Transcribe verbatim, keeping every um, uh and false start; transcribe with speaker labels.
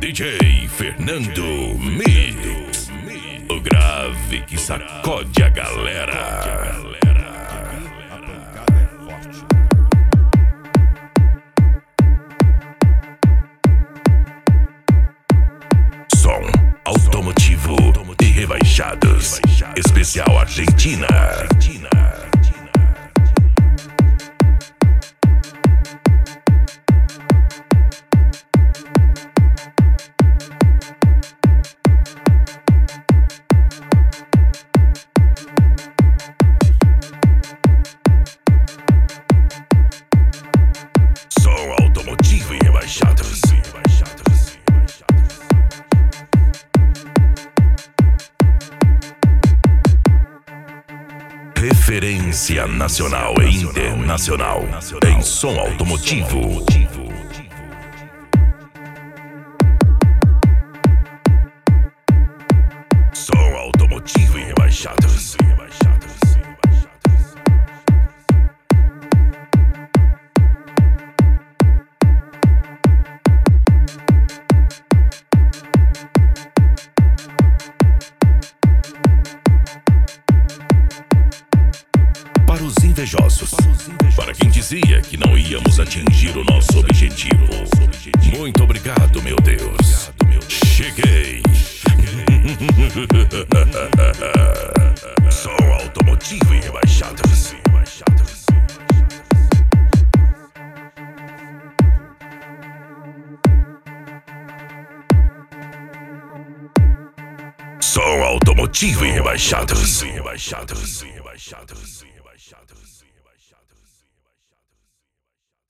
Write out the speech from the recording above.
Speaker 1: D J Fernando Mix, o grave que sacode a galera. Som automotivo e rebaixados, especial Argentina. Som automotivo e rebaixados. Referência nacional e internacional em som automotivo. Som automotivo e rebaixados. Para os invejosos, para quem dizia que não íamos atingir o nosso objetivo, muito obrigado, meu Deus. Cheguei. Som automotivo e rebaixados. Som automotivo e rebaixados.